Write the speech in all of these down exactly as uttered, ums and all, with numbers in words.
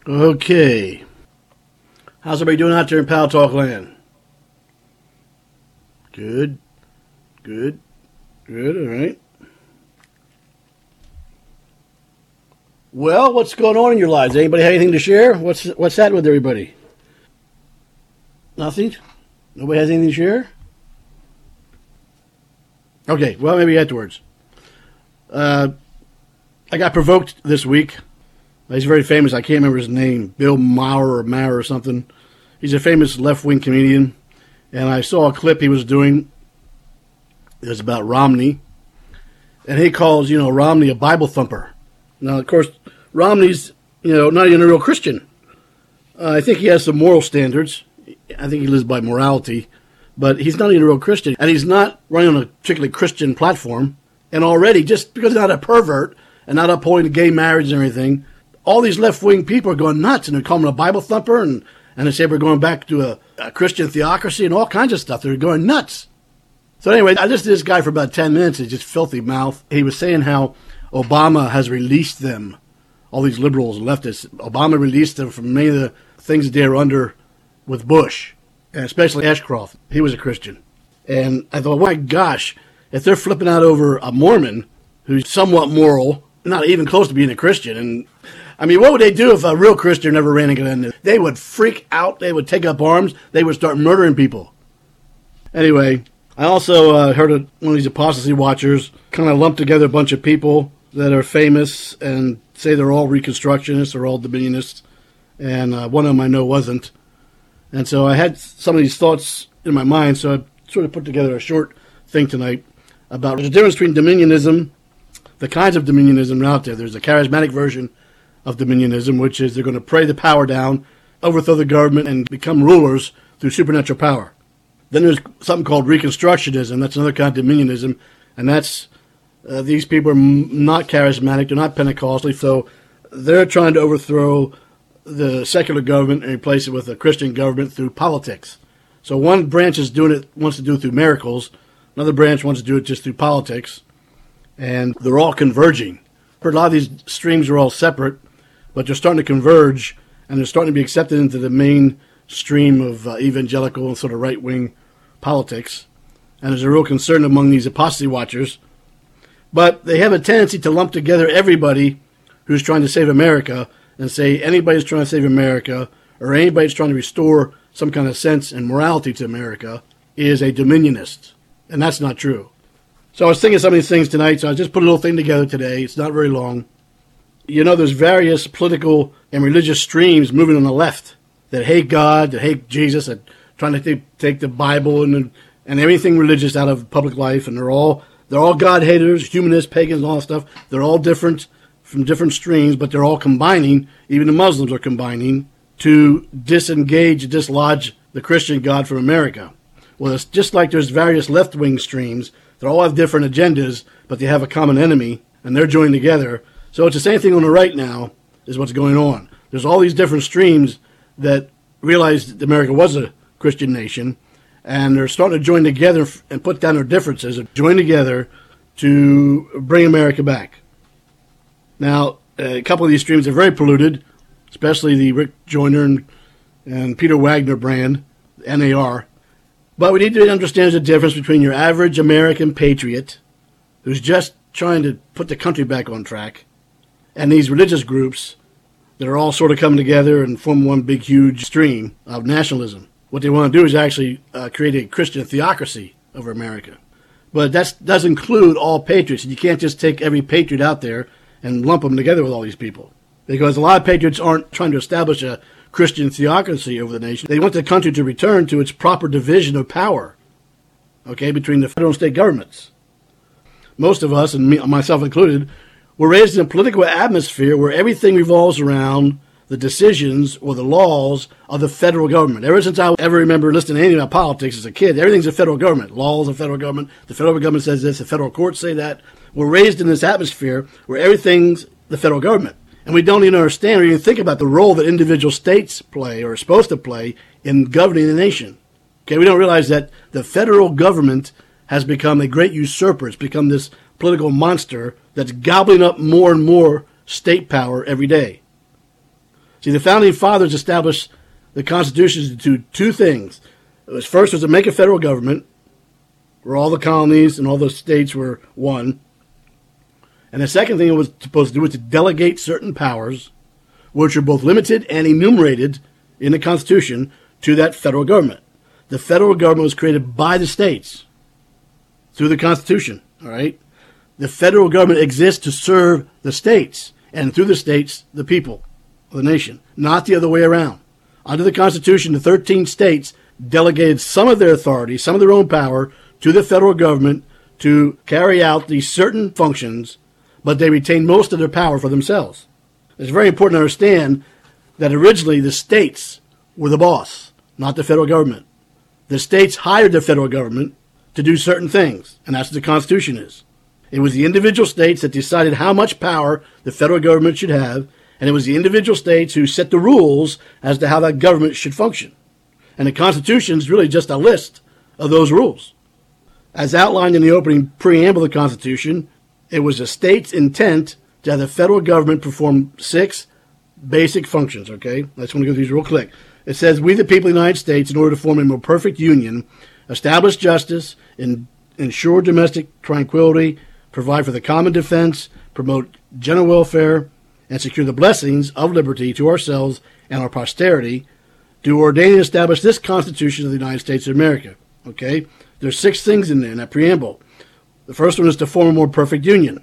Okay. How's everybody doing out there in Pal Talk Land? Good. Good. Good, all right. Well, what's going on in your lives? Anybody have anything to share? What's what's that with everybody? Nothing? Nobody has anything to share? Okay, well, maybe afterwards. Uh, I got provoked this week. He's very famous. I can't remember his name. Bill Maher or Maher or something. He's a famous left-wing comedian. And I saw a clip he was doing. It was about Romney. And he calls, you know, Romney a Bible thumper. Now, of course, Romney's, you know, not even a real Christian. Uh, I think he has some moral standards. I think he lives by morality. But he's not even a real Christian. And he's not running on a particularly Christian platform. And already, just because he's not a pervert and not upholding gay marriage and everything, all these left-wing people are going nuts, and they're calling him a Bible thumper, and, and they say we're going back to a, a Christian theocracy and all kinds of stuff. They're going nuts. So anyway, I listened to this guy for about ten minutes. He's just filthy mouth. He was saying how Obama has released them, all these liberals and leftists. Obama released them from many of the things that they were under with Bush, and especially Ashcroft. He was a Christian. And I thought, my gosh, if they're flipping out over a Mormon who's somewhat moral, not even close to being a Christian, and I mean, what would they do if a real Christian never ran against them? They would freak out. They would take up arms. They would start murdering people. Anyway, I also uh, heard of one of these apostasy watchers kind of lump together a bunch of people that are famous and say they're all Reconstructionists or all Dominionists, and uh, one of them I know wasn't. And so I had some of these thoughts in my mind, so I sort of put together a short thing tonight about the difference between Dominionism, the kinds of Dominionism out there. There's a charismatic version of Dominionism, which is they're going to pray the power down, overthrow the government, and become rulers through supernatural power. Then there's something called Reconstructionism. That's another kind of Dominionism, and that's uh, these people are m- not charismatic. They're not Pentecostal, so they're trying to overthrow the secular government and replace it with a Christian government through politics. So one branch is doing it, wants to do it through miracles. Another branch wants to do it just through politics, and they're all converging. A lot of these streams are all separate, but they're starting to converge, and they're starting to be accepted into the main stream of uh, evangelical and sort of right-wing politics. And there's a real concern among these apostasy watchers. But they have a tendency to lump together everybody who's trying to save America and say anybody's trying to save America or anybody's trying to restore some kind of sense and morality to America is a dominionist. And that's not true. So I was thinking of some of these things tonight, so I just put a little thing together today. It's not very long. You know, there's various political and religious streams moving on the left that hate God, that hate Jesus, that trying to take, take the Bible and and everything religious out of public life, and they're all they're all God haters, humanists, pagans, and all that stuff. They're all different from different streams, but they're all combining. Even the Muslims are combining to disengage, dislodge the Christian God from America. Well, it's just like there's various left-wing streams. They all have different agendas, but they have a common enemy, and they're joined together. So it's the same thing on the right now is what's going on. There's all these different streams that realized that America was a Christian nation, and they're starting to join together and put down their differences and join together to bring America back. Now, a couple of these streams are very polluted, especially the Rick Joyner and, and Peter Wagner brand, N A R. But we need to understand the difference between your average American patriot who's just trying to put the country back on track and these religious groups that are all sort of coming together and form one big, huge stream of nationalism. What they want to do is actually uh, create a Christian theocracy over America. But that does include all patriots. You can't just take every patriot out there and lump them together with all these people. Because a lot of patriots aren't trying to establish a Christian theocracy over the nation. They want the country to return to its proper division of power, okay, between the federal and state governments. Most of us, and me, myself included, were raised in a political atmosphere where everything revolves around the decisions or the laws of the federal government. Ever since I ever remember listening to anything about politics as a kid, everything's the federal government. Laws of the federal government. The federal government says this. The federal courts say that. We're raised in this atmosphere where everything's the federal government. And we don't even understand or even think about the role that individual states play or are supposed to play in governing the nation. Okay, we don't realize that the federal government has become a great usurper. It's become this political monster that's gobbling up more and more state power every day. See, the Founding Fathers established the Constitution to do two things. It was first was to make a federal government where all the colonies and all the states were one. And the second thing it was supposed to do was to delegate certain powers, which are both limited and enumerated in the Constitution, to that federal government. The federal government was created by the states through the Constitution, all right? The federal government exists to serve the states, and through the states, the people of the nation, not the other way around. Under the Constitution, the thirteen states delegated some of their authority, some of their own power, to the federal government to carry out these certain functions, but they retained most of their power for themselves. It's very important to understand that originally the states were the boss, not the federal government. The states hired the federal government to do certain things, and that's what the Constitution is. It was the individual states that decided how much power the federal government should have, and it was the individual states who set the rules as to how that government should function. And the Constitution is really just a list of those rules. As outlined in the opening preamble of the Constitution, it was the state's intent to have the federal government perform six basic functions, okay? I just want to go through these real quick. It says, we the people of the United States, in order to form a more perfect union, establish justice, in, ensure domestic tranquility, provide for the common defense, promote general welfare, and secure the blessings of liberty to ourselves and our posterity, do ordain and establish this Constitution of the United States of America. Okay? There's six things in there in that preamble. The first one is to form a more perfect union.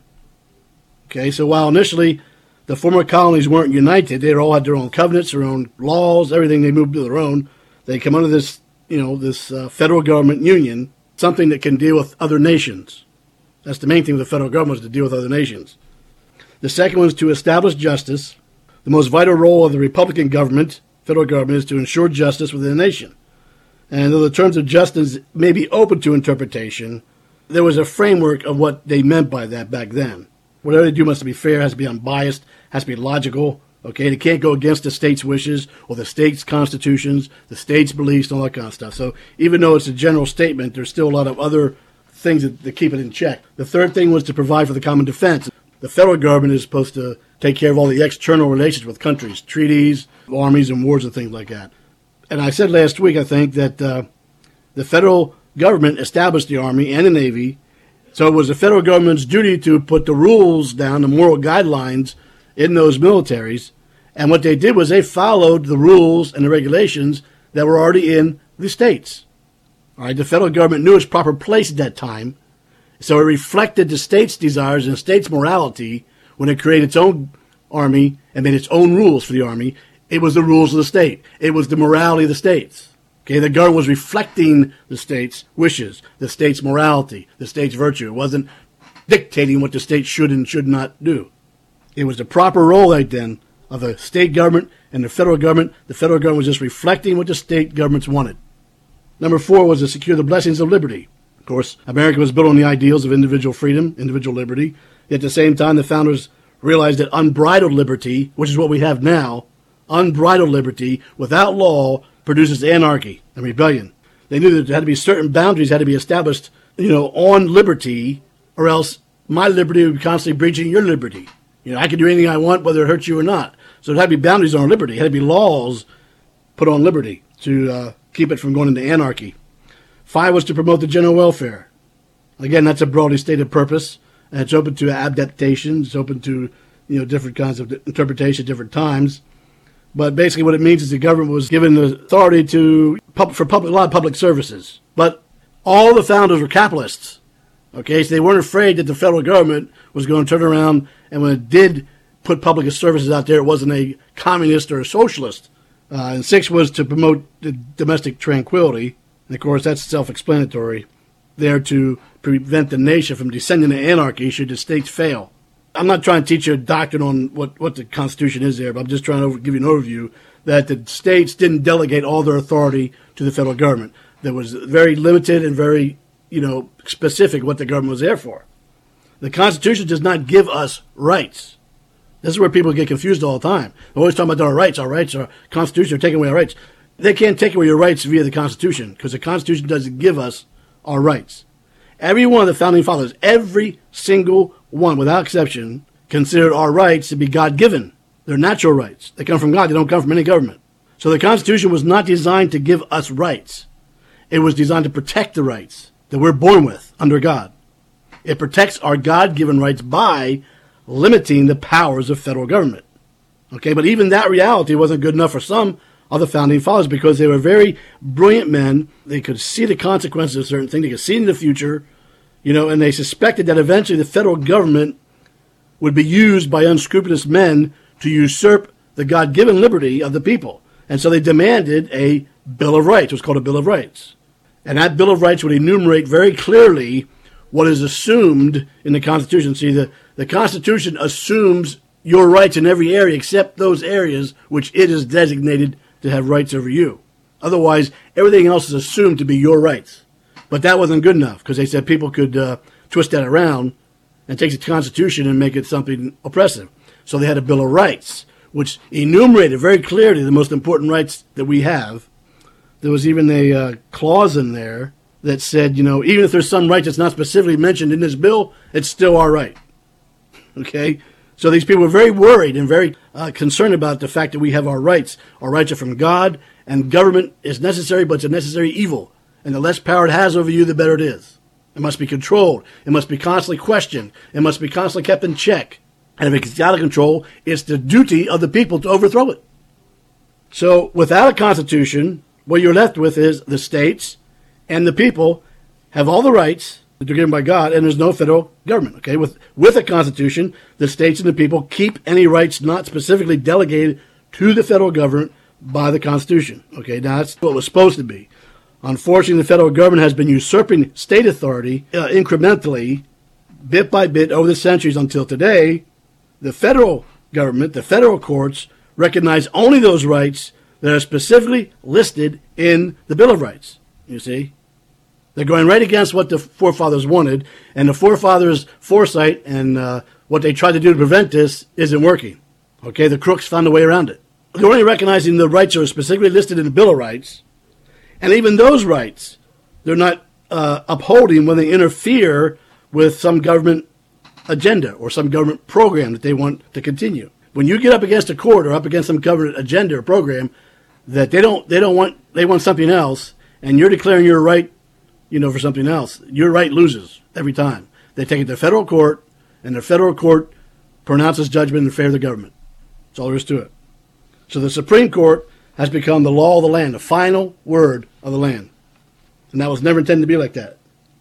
Okay, so while initially the former colonies weren't united, they all had their own covenants, their own laws, everything, they moved to their own. They come under this, you know, this uh, federal government union, something that can deal with other nations. That's the main thing with the federal government, is to deal with other nations. The second one is to establish justice. The most vital role of the Republican government, federal government, is to ensure justice within the nation. And though the terms of justice may be open to interpretation, there was a framework of what they meant by that back then. Whatever they do must be fair, has to be unbiased, has to be logical. Okay, they can't go against the state's wishes or the state's constitutions, the state's beliefs, and all that kind of stuff. So even though it's a general statement, there's still a lot of other things that, that keep it in check. The third thing was to provide for the common defense. The federal government is supposed to take care of all the external relations with countries, treaties, armies, and wars and things like that. And I said last week, I think, that uh, the federal government established the Army and the Navy, so it was the federal government's duty to put the rules down, the moral guidelines in those militaries. And what they did was they followed the rules and the regulations that were already in the states. All right, the federal government knew its proper place at that time, so it reflected the state's desires and the state's morality when it created its own army and made its own rules for the army. It was the rules of the state. It was the morality of the states. Okay, the government was reflecting the state's wishes, the state's morality, the state's virtue. It wasn't dictating what the state should and should not do. It was the proper role right then of the state government and the federal government. The federal government was just reflecting what the state governments wanted. Number four was to secure the blessings of liberty. Of course, America was built on the ideals of individual freedom, individual liberty. Yet at the same time, the founders realized that unbridled liberty, which is what we have now, unbridled liberty without law produces anarchy and rebellion. They knew that there had to be certain boundaries had to be established, you know, on liberty, or else my liberty would be constantly breaching your liberty. You know, I can do anything I want, whether it hurts you or not. So there had to be boundaries on liberty. There had to be laws put on liberty to uh, keep it from going into anarchy. Five was to promote the general welfare. Again, that's a broadly stated purpose, and it's open to adaptation. It's open to, you know, different kinds of interpretation at different times. But basically what it means is the government was given the authority to for public, a lot of public services. But all the founders were capitalists. Okay, so they weren't afraid that the federal government was going to turn around, and when it did put public services out there, it wasn't a communist or a socialist. Uh, and six was to promote the domestic tranquility. And of course, that's self-explanatory. There to prevent the nation from descending to anarchy should the states fail. I'm not trying to teach you a doctrine on what, what the Constitution is there, but I'm just trying to over, give you an overview that the states didn't delegate all their authority to the federal government. That was very limited and very, you know, specific what the government was there for. The Constitution does not give us rights. This is where people get confused all the time. They're always talking about our rights, our rights, our Constitution, are taking away our rights. They can't take away your rights via the Constitution because the Constitution doesn't give us our rights. Every one of the Founding Fathers, every single one, without exception, considered our rights to be God-given. They're natural rights. They come from God. They don't come from any government. So the Constitution was not designed to give us rights. It was designed to protect the rights that we're born with under God. It protects our God-given rights by limiting the powers of federal government. Okay, but even that reality wasn't good enough for some of the founding fathers because they were very brilliant men. They could see the consequences of certain things. They could see in the future, you know, and they suspected that eventually the federal government would be used by unscrupulous men to usurp the God-given liberty of the people. And so they demanded a Bill of Rights. It was called a Bill of Rights. And that Bill of Rights would enumerate very clearly what is assumed in the Constitution. See, the, the Constitution assumes your rights in every area except those areas which it is designated to have rights over you. Otherwise, everything else is assumed to be your rights. But that wasn't good enough because they said people could uh, twist that around and take the Constitution and make it something oppressive. So they had a Bill of Rights, which enumerated very clearly the most important rights that we have. There was even a uh, clause in there that said, you know, even if there's some right that's not specifically mentioned in this bill, it's still our right. Okay? So these people were very worried and very uh, concerned about the fact that we have our rights. Our rights are from God, and government is necessary, but it's a necessary evil. And the less power it has over you, the better it is. It must be controlled. It must be constantly questioned. It must be constantly kept in check. And if it gets out of control, it's the duty of the people to overthrow it. So without a constitution, what you're left with is the states and the people have all the rights that are given by God, and there's no federal government. Okay, with with a constitution, the states and the people keep any rights not specifically delegated to the federal government by the Constitution. Okay, now that's what it was supposed to be. Unfortunately, the federal government has been usurping state authority uh, incrementally, bit by bit, over the centuries until today. The federal government, the federal courts, recognize only those rights that are specifically listed in the Bill of Rights. You see? They're going right against what the forefathers wanted, and the forefathers' foresight and uh, what they tried to do to prevent this isn't working. Okay, the crooks found a way around it. They're only recognizing the rights that are specifically listed in the Bill of Rights, and even those rights they're not uh, upholding when they interfere with some government agenda or some government program that they want to continue. When you get up against a court or up against some government agenda or program that they don't they don't want they want something else, and you're declaring your right, you know, for something else, your right loses every time. They take it to federal court, and the federal court pronounces judgment in favor of the government. That's all there is to it. So the Supreme Court has become the law of the land, the final word of the land. And that was never intended to be like that.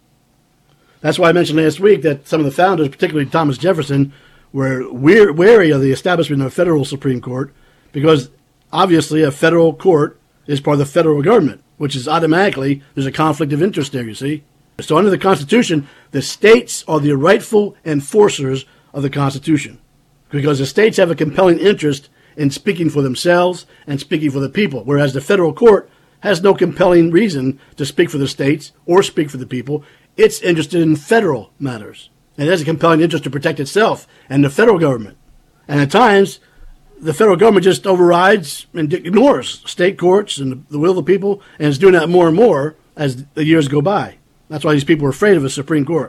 That's why I mentioned last week that some of the founders, particularly Thomas Jefferson, were wary of the establishment of a federal Supreme Court because obviously a federal court is part of the federal government, which is automatically, there's a conflict of interest there, you see. So under the Constitution, the states are the rightful enforcers of the Constitution because the states have a compelling interest in speaking for themselves and speaking for the people, whereas the federal court has no compelling reason to speak for the states or speak for the people. It's interested in federal matters. And it has a compelling interest to protect itself and the federal government. And at times, the federal government just overrides and ignores state courts and the will of the people, and is doing that more and more as the years go by. That's why these people are afraid of a Supreme Court.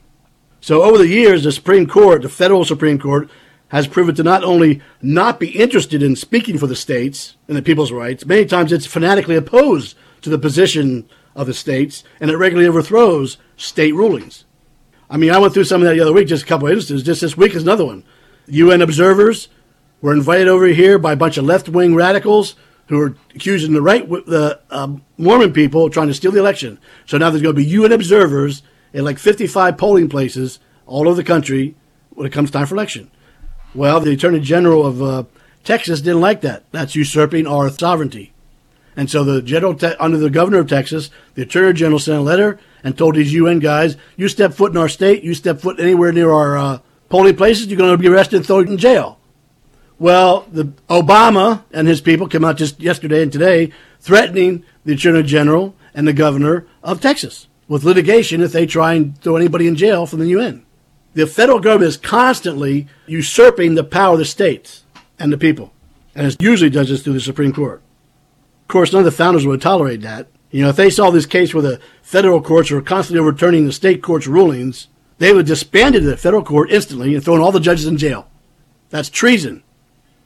So over the years, the Supreme Court, the federal Supreme Court, has proven to not only not be interested in speaking for the states and the people's rights, many times it's fanatically opposed to the position of the states, and it regularly overthrows state rulings. I mean, I went through some of that the other week, just a couple of instances. Just this week is another one. U N observers were invited over here by a bunch of left-wing radicals who are accusing the right, the um, Mormon people of trying to steal the election. So now there's going to be U N observers in like fifty-five polling places all over the country when it comes time for election. Well, the Attorney General of uh, Texas didn't like that. That's usurping our sovereignty. And so the general, te- under the governor of Texas, the Attorney General sent a letter and told these U N guys, you step foot in our state, you step foot anywhere near our uh, polling places, you're going to be arrested and thrown in jail. Well, the Obama and his people came out just yesterday and today threatening the Attorney General and the governor of Texas with litigation if they try and throw anybody in jail from the U N. The federal government is constantly usurping the power of the states and the people. And it usually does this through the Supreme Court. Of course, none of the founders would tolerate that. You know, if they saw this case where the federal courts were constantly overturning the state courts' rulings, they would have disbanded the federal court instantly and thrown all the judges in jail. That's treason.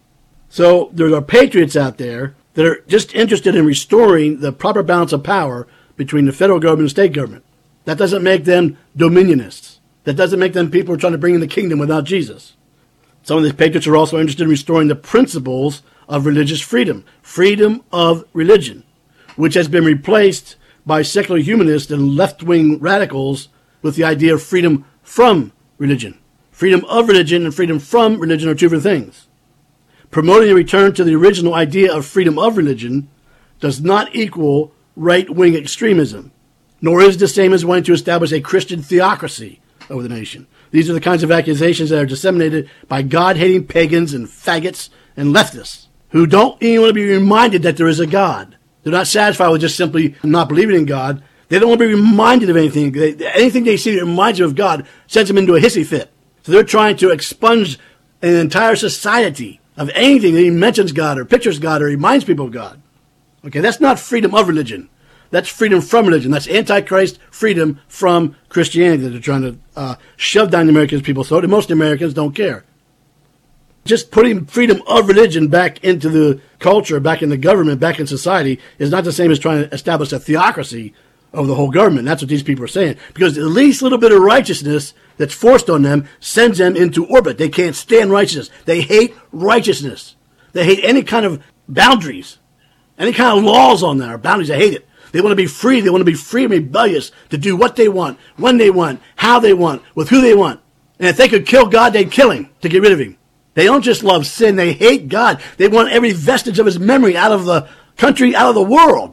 So there are patriots out there that are just interested in restoring the proper balance of power between the federal government and state government. That doesn't make them dominionists. That doesn't make them people who are trying to bring in the kingdom without Jesus. Some of these patriots are also interested in restoring the principles of religious freedom, freedom of religion, which has been replaced by secular humanists and left-wing radicals with the idea of freedom from religion. Freedom of religion and freedom from religion are two different things. Promoting a return to the original idea of freedom of religion does not equal right-wing extremism, nor is it the same as wanting to establish a Christian theocracy over the nation. These are the kinds of accusations that are disseminated by God-hating pagans and faggots and leftists who don't even want to be reminded that there is a God. They're not satisfied with just simply not believing in God. They don't want to be reminded of anything. They, anything they see that reminds them of God sends them into a hissy fit. So they're trying to expunge an entire society of anything that even mentions God or pictures God or reminds people of God. Okay, that's not freedom of religion. That's freedom from religion. That's Antichrist freedom from Christianity that they're trying to uh, shove down the American people's throat, and most Americans don't care. Just putting freedom of religion back into the culture, back in the government, back in society is not the same as trying to establish a theocracy of the whole government. That's what these people are saying. Because the least little bit of righteousness that's forced on them sends them into orbit. They can't stand righteousness. They hate righteousness. They hate any kind of boundaries, any kind of laws on there, boundaries. They hate it. They want to be free. They want to be free and rebellious to do what they want, when they want, how they want, with who they want. And if they could kill God, they'd kill him to get rid of him. They don't just love sin. They hate God. They want every vestige of his memory out of the country, out of the world.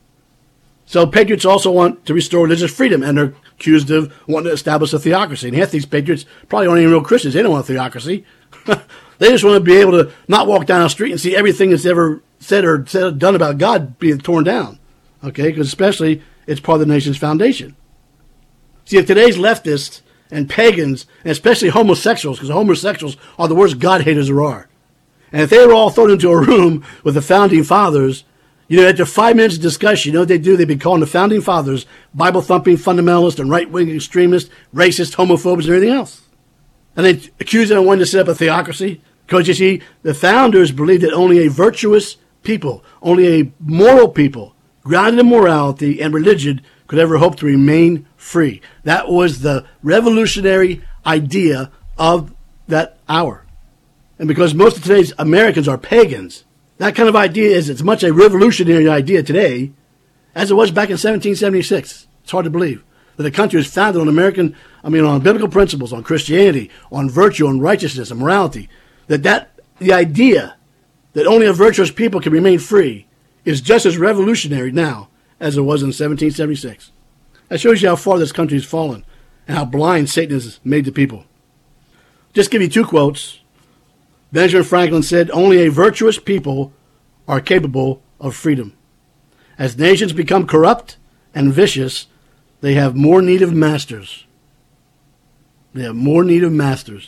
So patriots also want to restore religious freedom, and they're accused of wanting to establish a theocracy. And half these patriots probably aren't even real Christians. They don't want a theocracy. They just want to be able to not walk down the street and see everything that's ever said or said or done about God being torn down. Okay, because especially it's part of the nation's foundation. See, if today's leftists and pagans, and especially homosexuals, because homosexuals are the worst God-haters there are, and if they were all thrown into a room with the Founding Fathers, you know, after five minutes of discussion, you know what they do? They'd be calling the Founding Fathers Bible-thumping fundamentalists and right-wing extremists, racist, homophobes, and everything else. And they accuse them of wanting to set up a theocracy. Because, you see, the founders believed that only a virtuous people, only a moral people, grounded in morality and religion, could ever hope to remain free. That was the revolutionary idea of that hour. And because most of today's Americans are pagans, that kind of idea is as much a revolutionary idea today as it was back in seventeen seventy-six. It's hard to believe that a country was founded on American, I mean, on biblical principles, on Christianity, on virtue, on righteousness, and morality. That that the idea that only a virtuous people can remain free is just as revolutionary now as it was in seventeen seventy-six. That shows you how far this country has fallen and how blind Satan has made the people. Just give you two quotes. Benjamin Franklin said, "Only a virtuous people are capable of freedom. As nations become corrupt and vicious, they have more need of masters." They have more need of masters.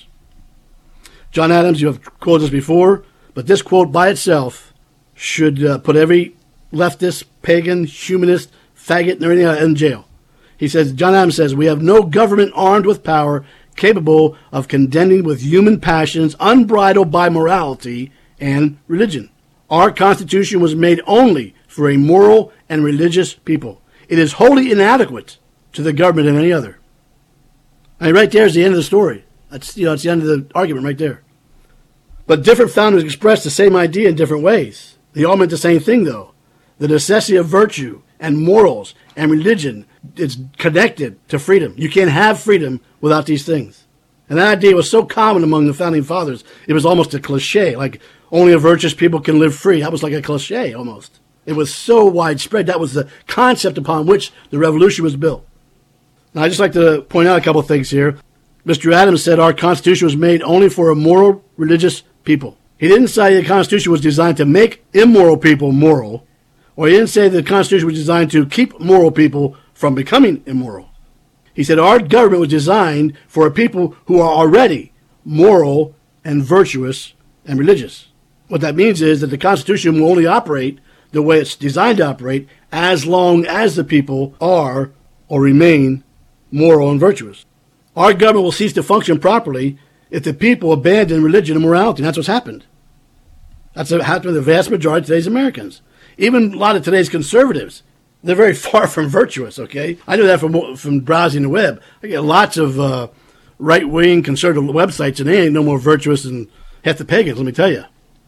John Adams, you have quoted this before, but this quote by itself should uh, put every leftist, pagan, humanist, faggot, and everything in jail. He says, John Adams says, "We have no government armed with power capable of contending with human passions unbridled by morality and religion. Our Constitution was made only for a moral and religious people. It is wholly inadequate to the government of any other." I mean, right there is the end of the story. That's, you know, it's the end of the argument right there. But different founders expressed the same idea in different ways. They all meant the same thing, though. The necessity of virtue and morals and religion is connected to freedom. You can't have freedom without these things. And that idea was so common among the Founding Fathers, it was almost a cliche, like only a virtuous people can live free. That was like a cliche almost. It was so widespread. That was the concept upon which the revolution was built. Now, I'd just like to point out a couple of things here. Mister Adams said our Constitution was made only for a moral, religious people. He didn't say the Constitution was designed to make immoral people moral, or he didn't say the Constitution was designed to keep moral people from becoming immoral. He said our government was designed for a people who are already moral and virtuous and religious. What that means is that the Constitution will only operate the way it's designed to operate as long as the people are or remain moral and virtuous. Our government will cease to function properly if the people abandon religion and morality. And that's what's happened. That's happened to the vast majority of today's Americans. Even a lot of today's conservatives, they're very far from virtuous, okay? I know that from from browsing the web. I get lots of uh, right-wing conservative websites, and they ain't no more virtuous than half the pagans, let me tell you.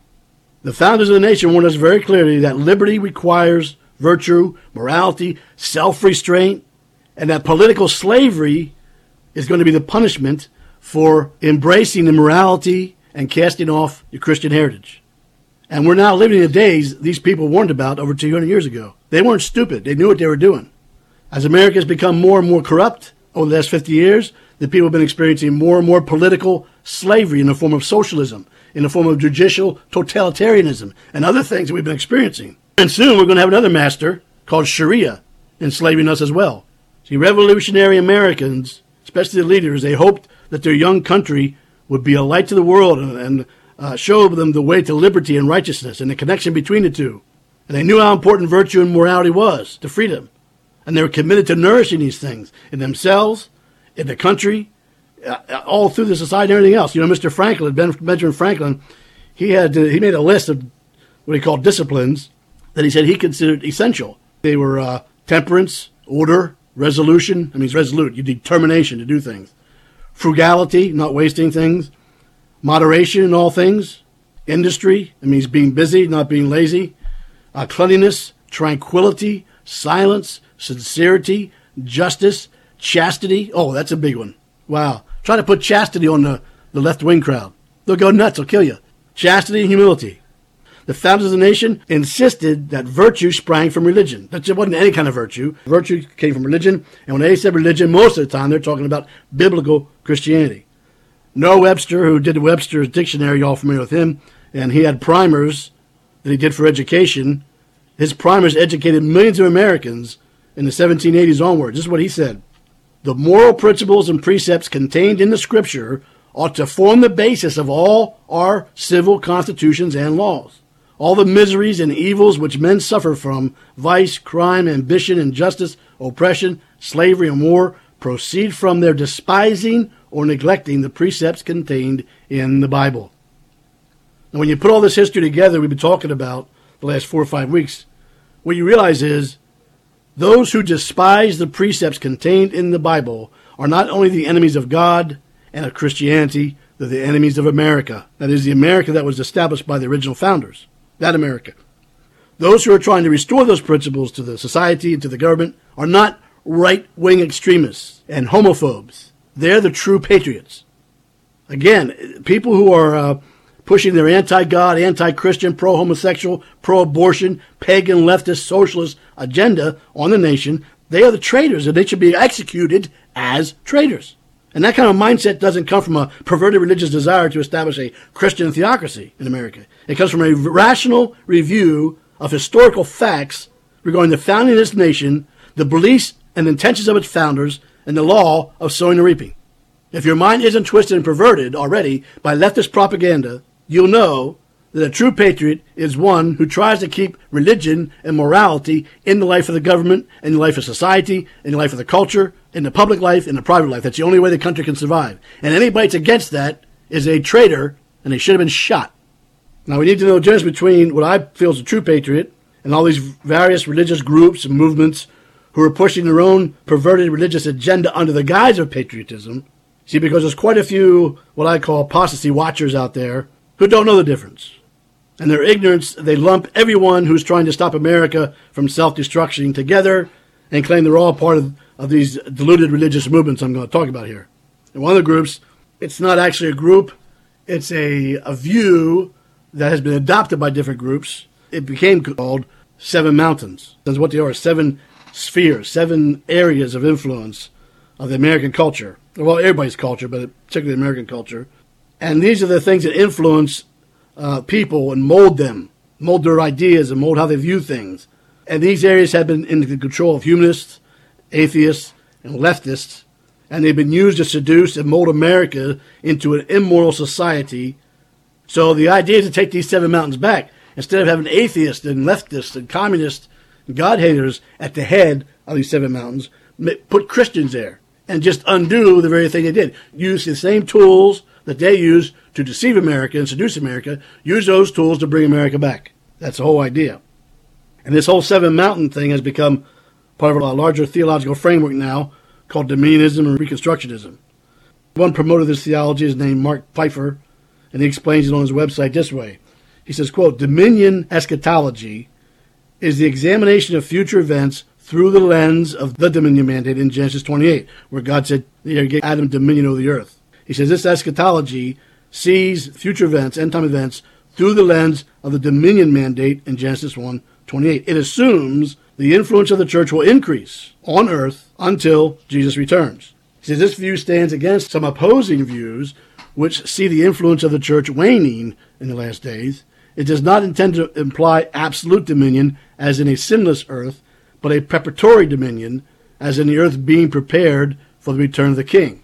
The founders of the nation warned us very clearly that liberty requires virtue, morality, self-restraint, and that political slavery is going to be the punishment for embracing immorality and casting off your Christian heritage. And we're now living in the days these people warned about over two hundred years ago. They weren't stupid. They knew what they were doing. As America has become more and more corrupt over the last fifty years, the people have been experiencing more and more political slavery in the form of socialism, in the form of judicial totalitarianism, and other things that we've been experiencing. And soon we're going to have another master called Sharia enslaving us as well. See, revolutionary Americans, especially the leaders, they hoped that their young country would be a light to the world and, and uh, show them the way to liberty and righteousness and the connection between the two. And they knew how important virtue and morality was to freedom. And they were committed to nourishing these things in themselves, in the country, uh, all through the society and everything else. You know, Mister Franklin, Benjamin Franklin, he had to, he made a list of what he called disciplines that he said he considered essential. They were uh, temperance, order, resolution. I mean, it's resolute, your determination to do things. Frugality, not wasting things. Moderation in all things. Industry, it means being busy, not being lazy. Uh, cleanliness, tranquility, silence, sincerity, justice, chastity. Oh, that's a big one. Wow. Try to put chastity on the, the left-wing crowd. They'll go nuts. They'll kill you. Chastity and humility. The founders of the nation insisted that virtue sprang from religion. That it wasn't any kind of virtue. Virtue came from religion. And when they said religion, most of the time they're talking about biblical Christianity. Noah Webster, who did Webster's dictionary, y'all familiar with him, and he had primers that he did for education. His primers educated millions of Americans in the seventeen eighties onward. This is what he said. The moral principles and precepts contained in the Scripture ought to form the basis of all our civil constitutions and laws. All the miseries and evils which men suffer from, vice, crime, ambition, injustice, oppression, slavery, and war, proceed from their despising or neglecting the precepts contained in the Bible. Now, when you put all this history together we've been talking about the last four or five weeks, what you realize is those who despise the precepts contained in the Bible are not only the enemies of God and of Christianity, they're the enemies of America. That is, the America that was established by the original founders. That America. Those who are trying to restore those principles to the society and to the government are not right-wing extremists and homophobes. They're the true patriots. Again, people who are uh, pushing their anti-God, anti-Christian, pro-homosexual, pro-abortion, pagan, leftist, socialist agenda on the nation, they are the traitors, and they should be executed as traitors. And that kind of mindset doesn't come from a perverted religious desire to establish a Christian theocracy in America. It comes from a rational review of historical facts regarding the founding of this nation, the beliefs and intentions of its founders, and the law of sowing and reaping. If your mind isn't twisted and perverted already by leftist propaganda, you'll know that a true patriot is one who tries to keep religion and morality in the life of the government, in the life of society, in the life of the culture, in the public life, in the private life. That's the only way the country can survive. And anybody that's against that is a traitor, and they should have been shot. Now, we need to know the difference between what I feel is a true patriot and all these various religious groups and movements who are pushing their own perverted religious agenda under the guise of patriotism. See, because there's quite a few what I call apostasy watchers out there who don't know the difference. And their ignorance, they lump everyone who's trying to stop America from self-destruction together and claim they're all part of, of these deluded religious movements I'm going to talk about here. And one of the groups, it's not actually a group, it's a, a view that has been adopted by different groups. It became called Seven Mountains. That's what they are, seven spheres, seven areas of influence of the American culture. Well, everybody's culture, but particularly American culture. And these are the things that influence uh, people and mold them, mold their ideas and mold how they view things. And these areas have been in the control of humanists, atheists, and leftists, and they've been used to seduce and mold America into an immoral society. So the idea is to take these seven mountains back. Instead of having atheists and leftists and communists and God-haters at the head of these seven mountains, put Christians there and just undo the very thing they did. Use the same tools that they use to deceive America and seduce America, use those tools to bring America back. That's the whole idea. And this whole Seven Mountain thing has become part of a larger theological framework now called Dominionism and Reconstructionism. One promoter of this theology is named Mark Pfeiffer, and he explains it on his website this way. He says, quote, Dominion eschatology is the examination of future events through the lens of the dominion mandate in Genesis twenty-eight, where God said, he gave Adam dominion over the earth. He says this eschatology sees future events, end-time events, through the lens of the dominion mandate in Genesis one twenty-eight. It assumes the influence of the church will increase on earth until Jesus returns. He says this view stands against some opposing views which see the influence of the church waning in the last days. It does not intend to imply absolute dominion as in a sinless earth, but a preparatory dominion as in the earth being prepared for the return of the king.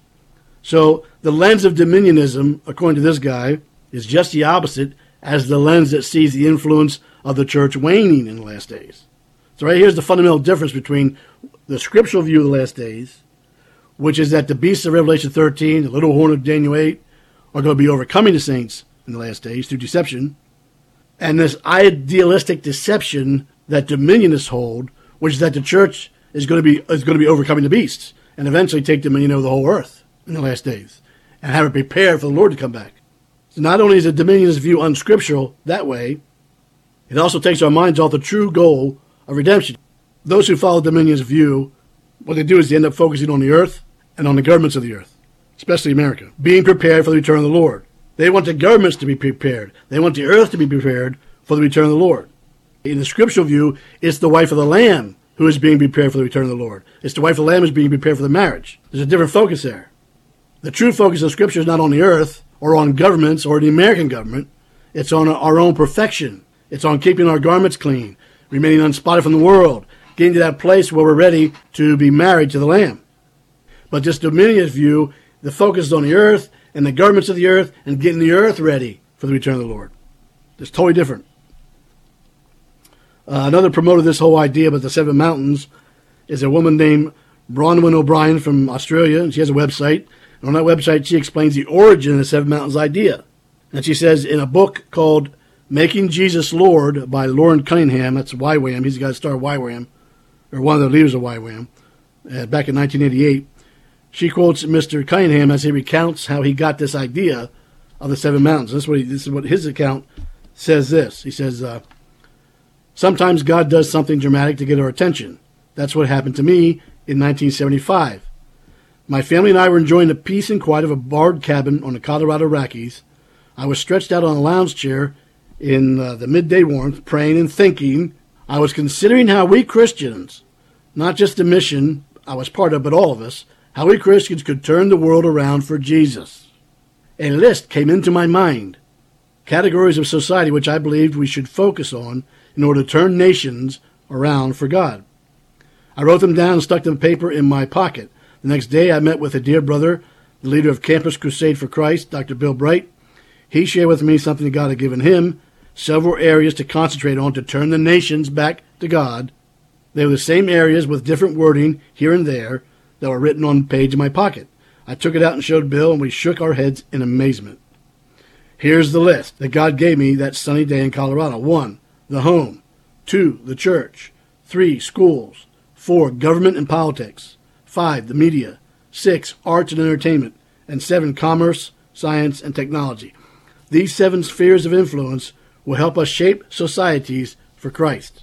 So the lens of dominionism, according to this guy, is just the opposite as the lens that sees the influence of the church waning in the last days. So right here's the fundamental difference between the scriptural view of the last days, which is that the beasts of Revelation thirteen, the little horn of Daniel eight, are going to be overcoming the saints in the last days through deception, and this idealistic deception that dominionists hold, which is that the church is going to be is going to be overcoming the beasts and eventually take dominion over the whole earth in the last days and have it prepared for the Lord to come back. So not only is the dominionist view unscriptural that way, it also takes our minds off the true goal of redemption. Those who follow dominionist view, what they do is they end up focusing on the earth and on the governments of the earth, especially America, being prepared for the return of the Lord. They want the governments to be prepared. They want the earth to be prepared for the return of the Lord. In the scriptural view, it's the wife of the Lamb who is being prepared for the return of the Lord. It's the wife of the Lamb who is being prepared for the marriage. There's a different focus there. The true focus of Scripture is not on the earth or on governments or the American government. It's on our own perfection. It's on keeping our garments clean, remaining unspotted from the world, getting to that place where we're ready to be married to the Lamb. But this dominionist view, the focus is on the earth and the governments of the earth and getting the earth ready for the return of the Lord. It's totally different. Uh, another promoter of this whole idea about the seven mountains is a woman named Bronwyn O'Brien from Australia, and she has a website. And on that website, she explains the origin of the seven mountains idea. And she says in a book called Making Jesus Lord by Loren Cunningham, that's Y WAM, he's the guy that started Y WAM, or one of the leaders of Y WAM, uh, back in nineteen eighty-eight. She quotes Mister Cunningham as he recounts how he got this idea of the seven mountains. This is what, he, this is what his account says this. He says, uh, sometimes God does something dramatic to get our attention. That's what happened to me in nineteen seventy-five. My family and I were enjoying the peace and quiet of a barred cabin on the Colorado Rockies. I was stretched out on a lounge chair in uh, the midday warmth, praying and thinking. I was considering how we Christians, not just the mission I was part of, but all of us, how we Christians could turn the world around for Jesus. A list came into my mind, categories of society which I believed we should focus on in order to turn nations around for God. I wrote them down and stuck them in paper in my pocket. The next day I met with a dear brother, the leader of Campus Crusade for Christ, Doctor Bill Bright. He shared with me something that God had given him, several areas to concentrate on to turn the nations back to God. They were the same areas with different wording here and there that were written on the page in my pocket. I took it out and showed Bill, and we shook our heads in amazement. Here's the list that God gave me that sunny day in Colorado. One, the home. Two, the church. Three, schools. Four, government and politics. Five, the media. Six, arts and entertainment. And seven, commerce, science, and technology. These seven spheres of influence will help us shape societies for Christ.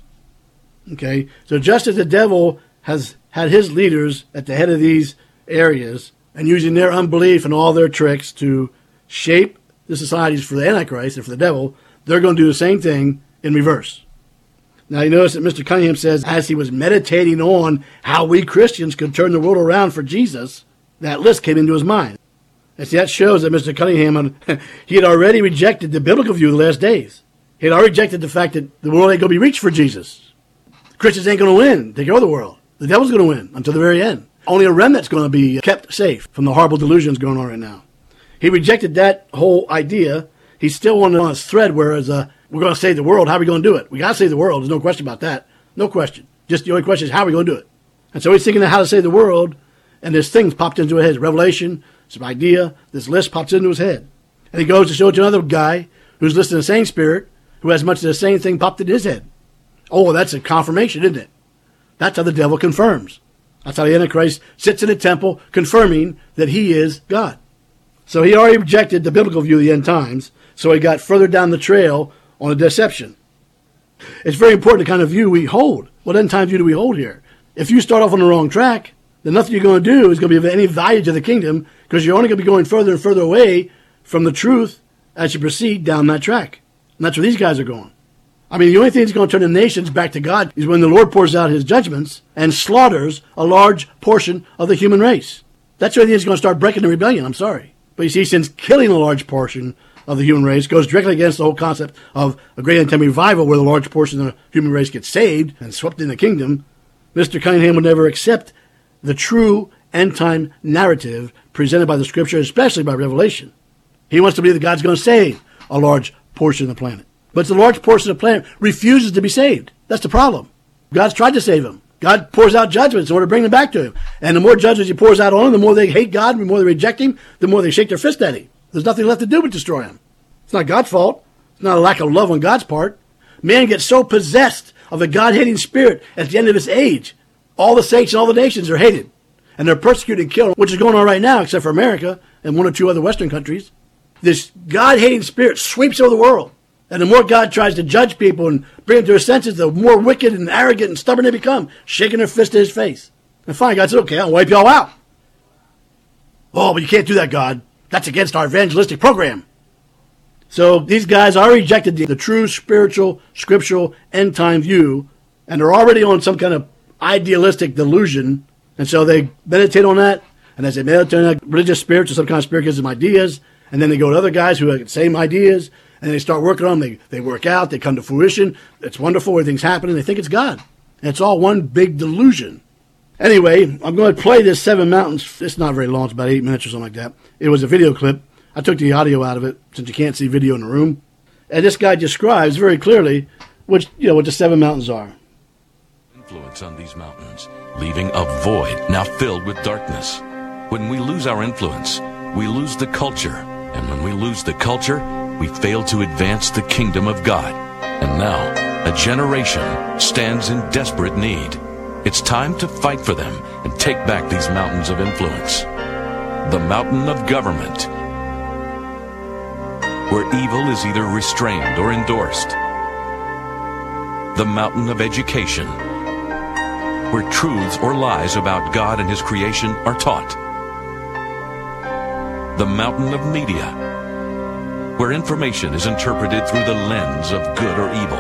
Okay, so just as the devil has had his leaders at the head of these areas and using their unbelief and all their tricks to shape the societies for the Antichrist and for the devil, they're going to do the same thing in reverse. Now, you notice that Mister Cunningham says, as he was meditating on how we Christians could turn the world around for Jesus, that list came into his mind. And see, that shows that Mister Cunningham, he had already rejected the biblical view of the last days. He had already rejected the fact that the world ain't going to be reached for Jesus. Christians ain't going to win, take over the world. The devil's going to win until the very end. Only a remnant's going to be kept safe from the horrible delusions going on right now. He rejected that whole idea. He's still on his thread, whereas uh, we're going to save the world. How are we going to do it? We got to save the world. There's no question about that. No question. Just the only question is how are we going to do it? And so he's thinking of how to save the world, and this thing's popped into his head. Revelation, some idea, this list pops into his head. And he goes to show it to another guy who's listening to the same spirit, who has much of the same thing popped into his head. Oh, that's a confirmation, isn't it? That's how the devil confirms. That's how the Antichrist sits in a temple confirming that he is God. So he already rejected the biblical view of the end times, so he got further down the trail on a deception. It's very important the kind of view we hold. What end time view do we hold here? If you start off on the wrong track, then nothing you're going to do is going to be of any value to the kingdom, because you're only going to be going further and further away from the truth as you proceed down that track. And that's where these guys are going. I mean, the only thing that's going to turn the nations back to God is when the Lord pours out his judgments and slaughters a large portion of the human race. That's where he's going to start breaking the rebellion, I'm sorry. But you see, since killing a large portion of the human race goes directly against the whole concept of a great end time revival where the large portion of the human race gets saved and swept in the kingdom, Mister Cunningham would never accept the true end time narrative presented by the Scripture, especially by Revelation. He wants to believe that God's going to save a large portion of the planet. But the large portion of the planet refuses to be saved. That's the problem. God's tried to save them. God pours out judgments in order to bring them back to him. And the more judgments he pours out on them, the more they hate God, the more they reject him, the more they shake their fist at him. There's nothing left to do but destroy him. It's not God's fault. It's not a lack of love on God's part. Man gets so possessed of the God-hating spirit at the end of his age. All the saints and all the nations are hated. And they're persecuted and killed, which is going on right now, except for America and one or two other Western countries. This God-hating spirit sweeps over the world. And the more God tries to judge people and bring them to their senses, the more wicked and arrogant and stubborn they become, shaking their fist in his face. And finally, God said, okay, I'll wipe y'all out. Oh, but you can't do that, God. That's against our evangelistic program. So these guys already rejected the, the true spiritual, scriptural, end-time view, and they're already on some kind of idealistic delusion. And so they meditate on that, and as they meditate on that, religious spirits or some kind of spirit gives them ideas, and then they go to other guys who have the same ideas, and they start working on them. They, they work out. They come to fruition. It's wonderful. Everything's happening. They think it's God. And it's all one big delusion. Anyway, I'm going to play this Seven Mountains. It's not very long. It's about eight minutes or something like that. It was a video clip. I took the audio out of it since you can't see video in the room. And this guy describes very clearly which, you know, what the seven mountains are. Influence on these mountains, leaving a void now filled with darkness. When we lose our influence, we lose the culture. And when we lose the culture, we fail to advance the kingdom of God. And now, a generation stands in desperate need. It's time to fight for them and take back these mountains of influence. The mountain of government, where evil is either restrained or endorsed. The mountain of education, where truths or lies about God and His creation are taught. The mountain of media, where information is interpreted through the lens of good or evil.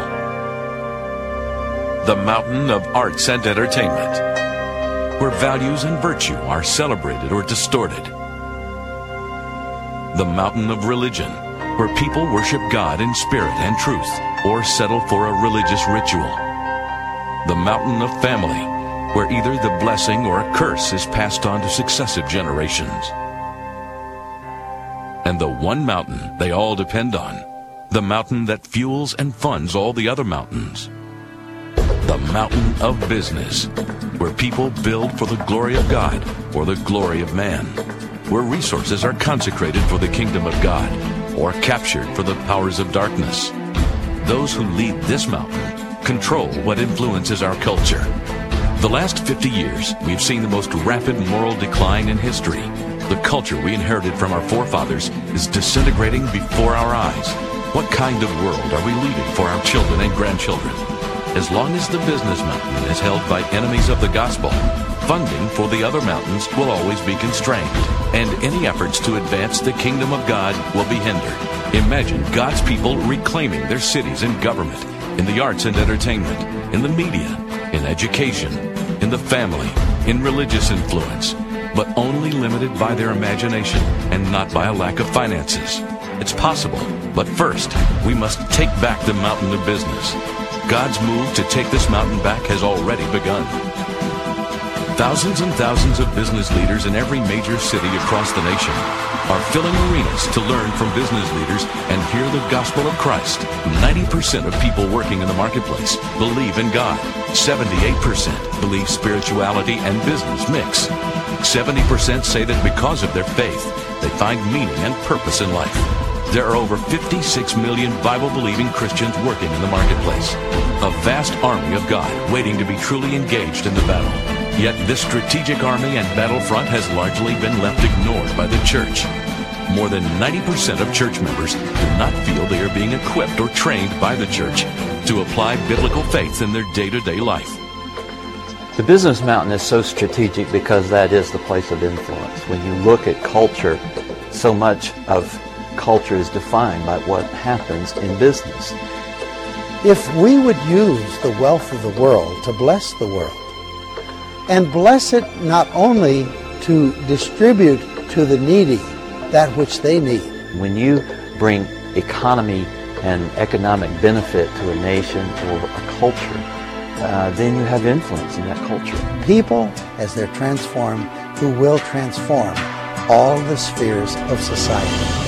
The mountain of arts and entertainment, where values and virtue are celebrated or distorted. The mountain of religion, where people worship God in spirit and truth, or settle for a religious ritual. The mountain of family, where either the blessing or a curse is passed on to successive generations. And the one mountain they all depend on, the mountain that fuels and funds all the other mountains. The mountain of business, where people build for the glory of God or the glory of man, where resources are consecrated for the kingdom of God or captured for the powers of darkness. Those who lead this mountain control what influences our culture. The last fifty years, we've seen the most rapid moral decline in history. The culture we inherited from our forefathers is disintegrating before our eyes. What kind of world are we leaving for our children and grandchildren? As long as the business mountain is held by enemies of the gospel, funding for the other mountains will always be constrained, and any efforts to advance the kingdom of God will be hindered. Imagine God's people reclaiming their cities and government, in the arts and entertainment, in the media, in education, in the family, in religious influence, but only limited by their imagination and not by a lack of finances. It's possible, but first, we must take back the mountain of business. God's move to take this mountain back has already begun. Thousands and thousands of business leaders in every major city across the nation are filling arenas to learn from business leaders and hear the gospel of Christ. ninety percent of people working in the marketplace believe in God. seventy-eight percent believe spirituality and business mix. seventy percent say that because of their faith, they find meaning and purpose in life. There are over fifty-six million Bible-believing Christians working in the marketplace. A vast army of God waiting to be truly engaged in the battle. Yet this strategic army and battlefront has largely been left ignored by the church. More than ninety percent of church members do not feel they are being equipped or trained by the church to apply biblical faith in their day-to-day life. The business mountain is so strategic because that is the place of influence. When you look at culture, so much of culture is defined by what happens in business. If we would use the wealth of the world to bless the world, and bless it not only to distribute to the needy that which they need. When you bring economy and economic benefit to a nation or a culture, uh, then you have influence in that culture. People, as they're transformed, who will transform all the spheres of society.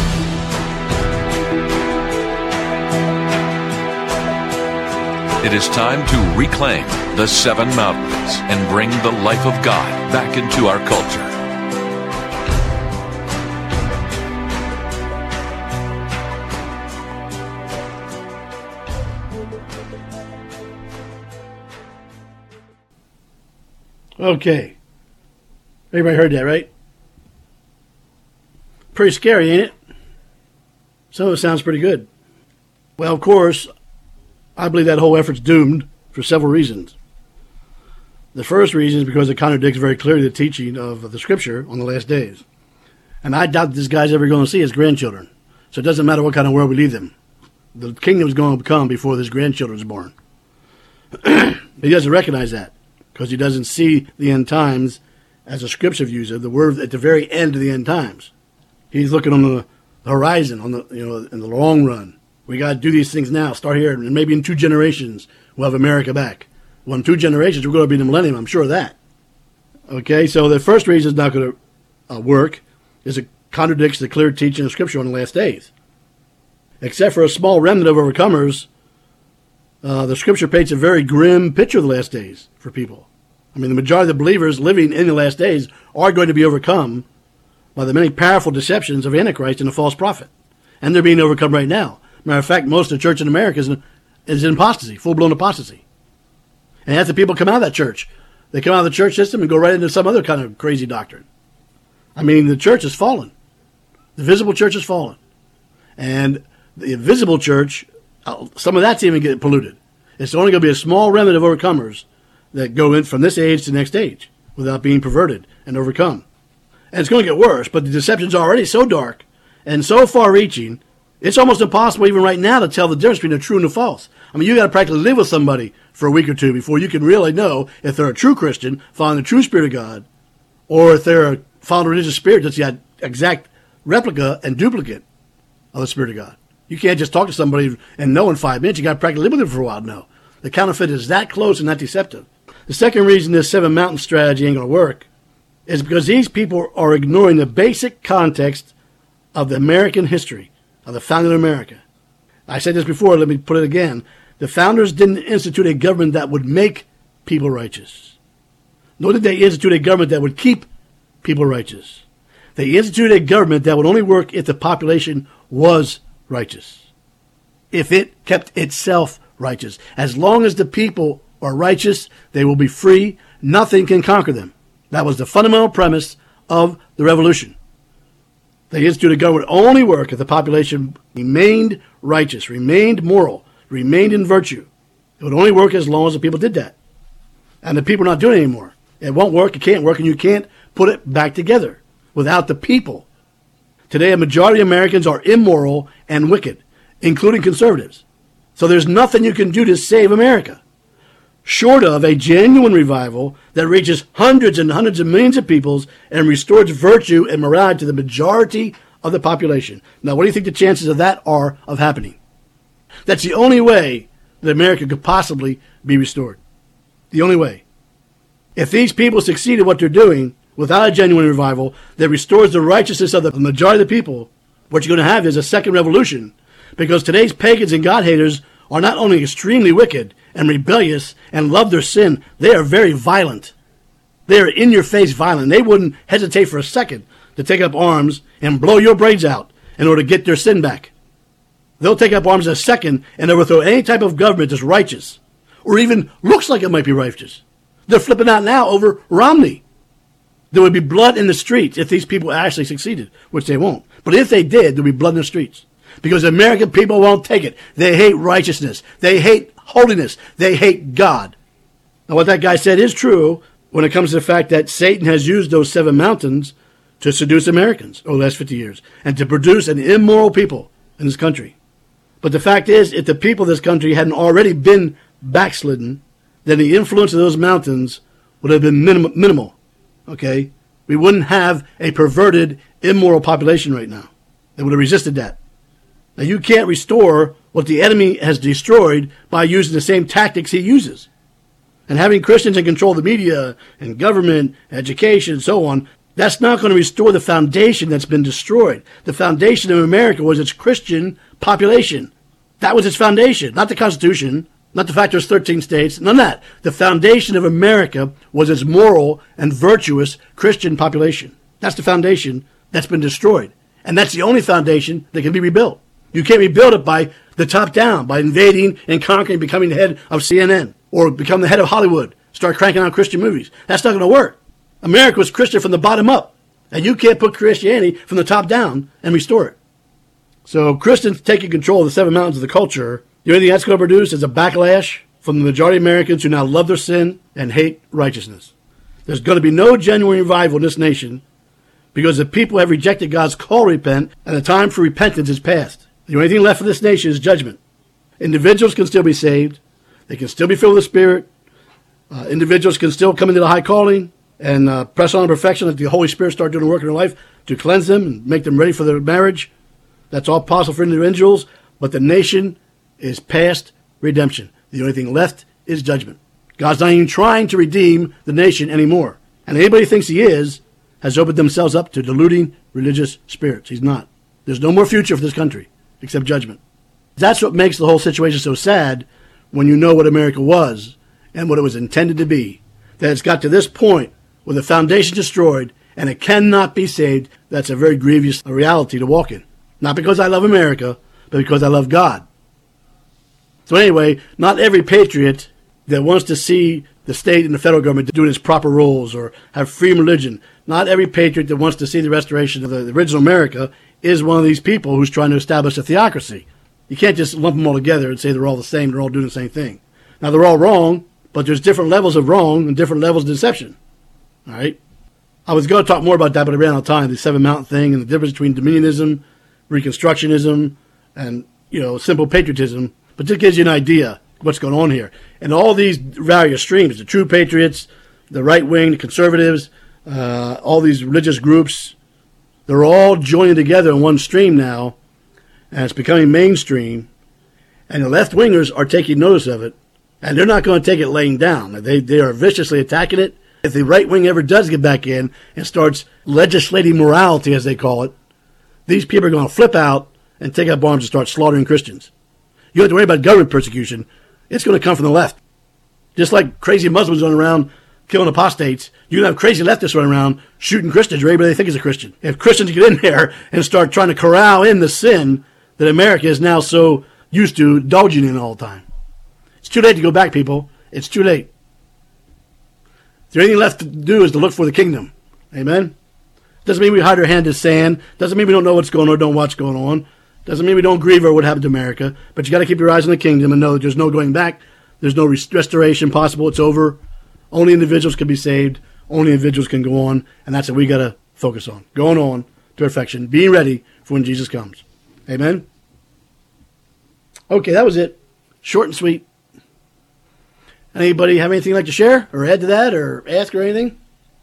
It is time to reclaim the seven mountains and bring the life of God back into our culture. Okay. Everybody heard that, right? Pretty scary, ain't it? Some of it sounds pretty good. Well, of course, I believe that whole effort's doomed for several reasons. The first reason is because it contradicts very clearly the teaching of the Scripture on the last days. And I doubt this guy's ever going to see his grandchildren. So it doesn't matter what kind of world we leave them. The kingdom is going to come before his grandchildren is born. He doesn't recognize that because he doesn't see the end times as a Scripture views it, the word at the very end of the end times. He's looking on the horizon, on the you know, in the long run. We got to do these things now. Start here, and maybe in two generations we'll have America back. Well, in two generations we're going to be in the millennium. I'm sure of that. Okay, so the first reason it's not going to uh, work is it contradicts the clear teaching of Scripture on the last days. Except for a small remnant of overcomers, uh, the Scripture paints a very grim picture of the last days for people. I mean, the majority of the believers living in the last days are going to be overcome by the many powerful deceptions of Antichrist and the false prophet. And they're being overcome right now. Matter of fact, most of the church in America is in, is in apostasy, full-blown apostasy. And half the people come out of that church. They come out of the church system and go right into some other kind of crazy doctrine. I mean, the church has fallen. The visible church has fallen. And the invisible church, some of that's even getting polluted. It's only going to be a small remnant of overcomers that go in from this age to the next age without being perverted and overcome. And it's going to get worse, but the deception's already so dark and so far-reaching, it's almost impossible even right now to tell the difference between the true and the false. I mean, you got to practically live with somebody for a week or two before you can really know if they're a true Christian, following the true Spirit of God, or if they're following a religious spirit that's the exact replica and duplicate of the Spirit of God. You can't just talk to somebody and know in five minutes. You got to practically live with them for a while to know. The counterfeit is that close and that deceptive. The second reason this seven mountain strategy ain't going to work is because these people are ignoring the basic context of the American history, of the founding of America. I said this before, let me put it again. The founders didn't institute a government that would make people righteous. Nor did they institute a government that would keep people righteous. They instituted a government that would only work if the population was righteous. If it kept itself righteous. As long as the people are righteous, they will be free. Nothing can conquer them. That was the fundamental premise of the revolution. They instituted a government would only work if the population remained righteous, remained moral, remained in virtue. It would only work as long as the people did that. And the people are not doing it anymore. It won't work, it can't work, and you can't put it back together without the people. Today, a majority of Americans are immoral and wicked, including conservatives. So there's nothing you can do to save America, short of a genuine revival that reaches hundreds and hundreds of millions of peoples and restores virtue and morality to the majority of the population. Now, what do you think the chances of that are of happening? That's the only way that America could possibly be restored. The only way. If these people succeed at what they're doing without a genuine revival that restores the righteousness of the majority of the people, what you're going to have is a second revolution. Because today's pagans and God-haters are not only extremely wicked and rebellious and love their sin, they are very violent. They are in-your-face violent. They wouldn't hesitate for a second to take up arms and blow your brains out in order to get their sin back. They'll take up arms in a second and overthrow any type of government that's righteous or even looks like it might be righteous. They're flipping out now over Romney. There would be blood in the streets if these people actually succeeded, which they won't. But if they did, there'd be blood in the streets. Because the American people won't take it. They hate righteousness. They hate holiness. They hate God. Now, what that guy said is true when it comes to the fact that Satan has used those seven mountains to seduce Americans over the last fifty years and to produce an immoral people in this country. But the fact is, if the people of this country hadn't already been backslidden, then the influence of those mountains would have been minim- minimal. Okay? We wouldn't have a perverted, immoral population right now. They would have resisted that. Now, you can't restore what the enemy has destroyed by using the same tactics he uses. And having Christians in control of the media and government, education, and so on, that's not going to restore the foundation that's been destroyed. The foundation of America was its Christian population. That was its foundation, not the Constitution, not the fact there's thirteen states, none of that. The foundation of America was its moral and virtuous Christian population. That's the foundation that's been destroyed. And that's the only foundation that can be rebuilt. You can't rebuild it by the top down, by invading and conquering, becoming the head of C N N, or become the head of Hollywood, start cranking out Christian movies. That's not going to work. America was Christian from the bottom up, and you can't put Christianity from the top down and restore it. So Christians taking control of the seven mountains of the culture, the only thing that's going to produce is a backlash from the majority of Americans who now love their sin and hate righteousness. There's going to be no genuine revival in this nation because the people have rejected God's call to repent, and the time for repentance is past. The only thing left for this nation is judgment. Individuals can still be saved. They can still be filled with the Spirit. Uh, individuals can still come into the high calling and uh, press on to perfection, let the Holy Spirit start doing the work in their life to cleanse them and make them ready for their marriage. That's all possible for individuals, but the nation is past redemption. The only thing left is judgment. God's not even trying to redeem the nation anymore. And anybody who thinks he is has opened themselves up to deluding religious spirits. He's not. There's no more future for this country except judgment. That's what makes the whole situation so sad when you know what America was and what it was intended to be. That it's got to this point with the foundation destroyed and it cannot be saved. That's a very grievous reality to walk in. Not because I love America, but because I love God. So anyway, not every patriot that wants to see the state and the federal government doing its proper roles or have free religion, not every patriot that wants to see the restoration of the original America is one of these people who's trying to establish a theocracy. You can't just lump them all together and say they're all the same, they're all doing the same thing. Now, they're all wrong, but there's different levels of wrong and different levels of deception. All right? I was going to talk more about that, but I ran out of time, the Seven Mountain thing and the difference between dominionism, Reconstructionism, and, you know, simple patriotism. But this gives you an idea of what's going on here. And all these various streams, the true patriots, the right wing, the conservatives, uh, all these religious groups, they're all joining together in one stream now, and it's becoming mainstream. And the left-wingers are taking notice of it, and they're not going to take it laying down. They, they are viciously attacking it. If the right wing ever does get back in and starts legislating morality, as they call it, these people are going to flip out and take up arms and start slaughtering Christians. You don't have to worry about government persecution. It's going to come from the left. Just like crazy Muslims running around killing apostates, you can have crazy leftists running around shooting Christians or anybody they think is a Christian. If Christians get in there and start trying to corral in the sin that America is now so used to indulging in all the time. It's too late to go back, people. It's too late. The only thing left to do is to look for the kingdom. Amen? Doesn't mean we hide our hand in sand. Doesn't mean we don't know what's going on or don't know what's going on. Doesn't mean we don't grieve over what happened to America. But you got to keep your eyes on the kingdom and know that there's no going back. There's no rest- restoration possible. It's over. Only individuals can be saved. Only individuals can go on. And that's what we got to focus on. Going on to perfection. Being ready for when Jesus comes. Amen? Okay, that was it. Short and sweet. Anybody have anything you'd like to share or add to that or ask or anything?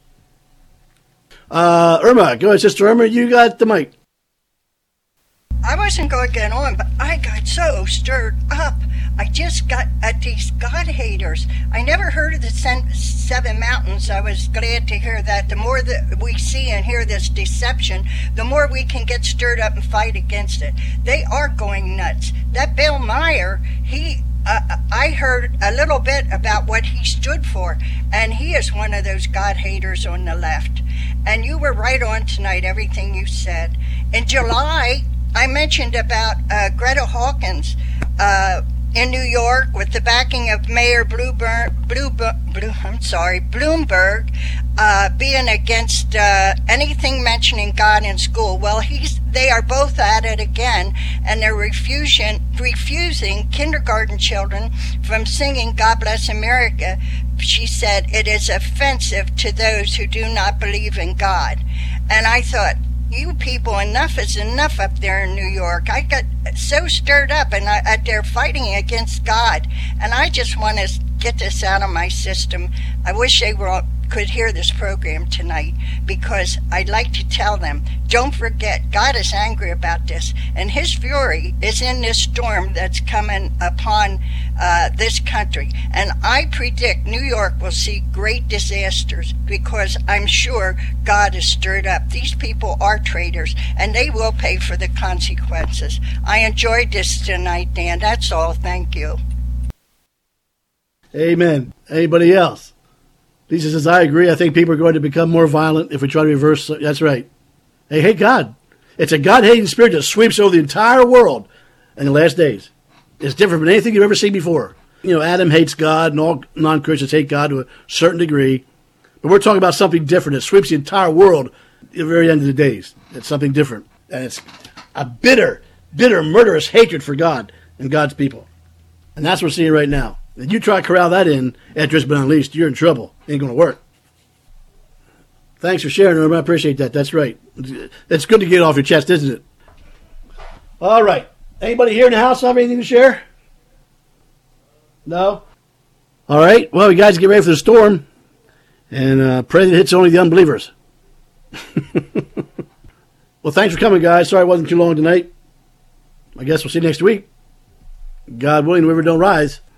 Uh, Irma, go ahead, Sister Irma. You got the mic. I wasn't going to get on, but I got so stirred up. I just got at these God haters. I never heard of the seven mountains. I was glad to hear that. The more that we see and hear this deception, the more we can get stirred up and fight against it. They are going nuts. That Bill Maher, he, uh, I heard a little bit about what he stood for, and he is one of those God haters on the left. And you were right on tonight, everything you said. In July, I mentioned about uh, Greta Hawkins, uh, in New York with the backing of Mayor Bloomberg, Blue, Blue, I'm sorry, Bloomberg, uh, being against uh, anything mentioning God in school. Well, he's they are both at it again, and they're refusing, refusing kindergarten children from singing God Bless America. She said it is offensive to those who do not believe in God. And I thought, you people, enough is enough up there in New York. I got so stirred up, and I, I, they're fighting against God. And I just want to get this out of my system. I wish they were could hear this program tonight, because I'd like to tell them, don't forget, God is angry about this, and his fury is in this storm that's coming upon uh, this country. And I predict New York will see great disasters, because I'm sure God is stirred up. These people are traitors, and they will pay for the consequences. I enjoyed this tonight, Dan. That's all. Thank you. Amen. Anybody else? Lisa says, I agree. I think people are going to become more violent if we try to reverse. That's right. They hate God. It's a God-hating spirit that sweeps over the entire world in the last days. It's different from anything you've ever seen before. You know, Adam hates God, and all non-Christians hate God to a certain degree. But we're talking about something different. It sweeps the entire world at the very end of the days. It's something different. And it's a bitter, bitter, murderous hatred for God and God's people. And that's what we're seeing right now. If you try to corral that in after it's been unleashed, you're in trouble. It ain't going to work. Thanks for sharing, Norma. I appreciate that. That's right. It's good to get it off your chest, isn't it? All right. Anybody here in the house have anything to share? No? All right. Well, you guys get ready for the storm. And uh, pray that it hits only the unbelievers. Well, thanks for coming, guys. Sorry it wasn't too long tonight. I guess we'll see you next week. God willing, the river don't rise.